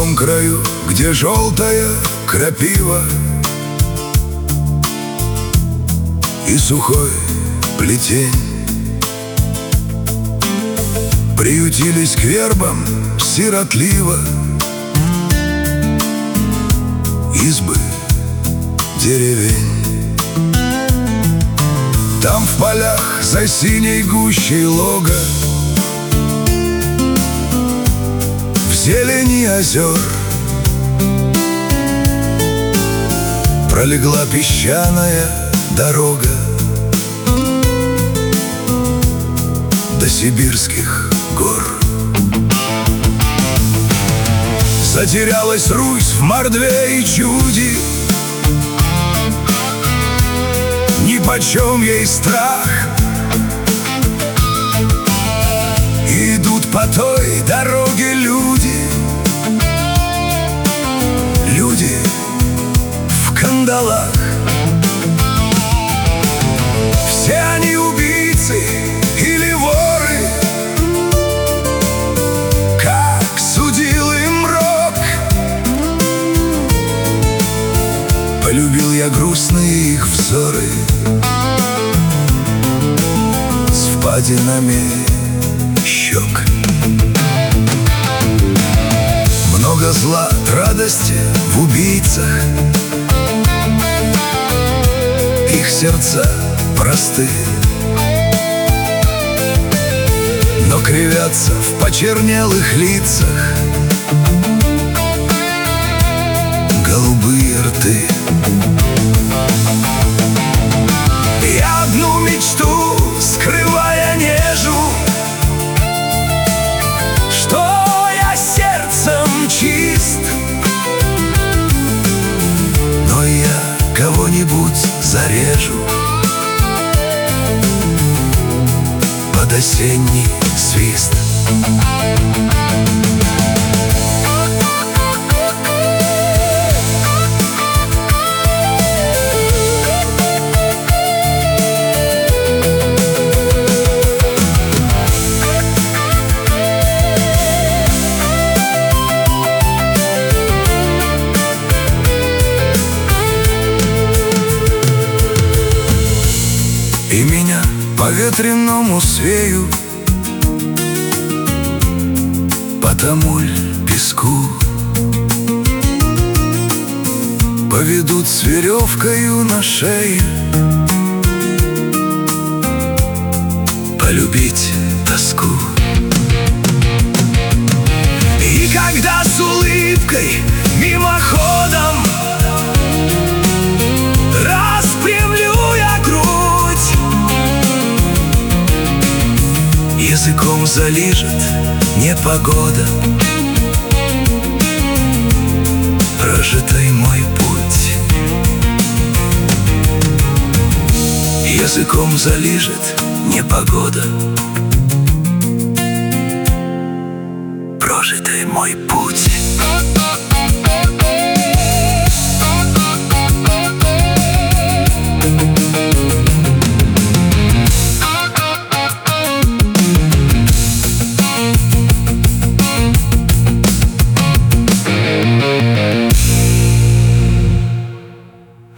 том краю, где желтая крапива и сухой плетень, приютились к вербам сиротливо избы деревень. Там в полях за синей гущей лога, в зелени озер пролегла песчаная дорога до сибирских гор. Затерялась Русь в мордве и чуде, нипочем ей страх. Идут по той дороге люди, люди в кандалах. Все они убийцы или воры, как судил им рок. Полюбил я грустные их взоры с впадинами щек. Много зла, радости в убийцах, их сердца просты, но кривятся в почернелых лицах голубые рты. Я одну мечту, скрывая, нежу, что я сердцем чист, но я кого-нибудь зарежу под осенний свист. И меня по ветреному свею, по тому ль песку поведут с веревкою на шее полюбить тоску. И когда с улыбкой мимоходом распрямлю я грудь, языком залижет непогода прожитый мой путь. Языком залижет непогода прожитый мой путь.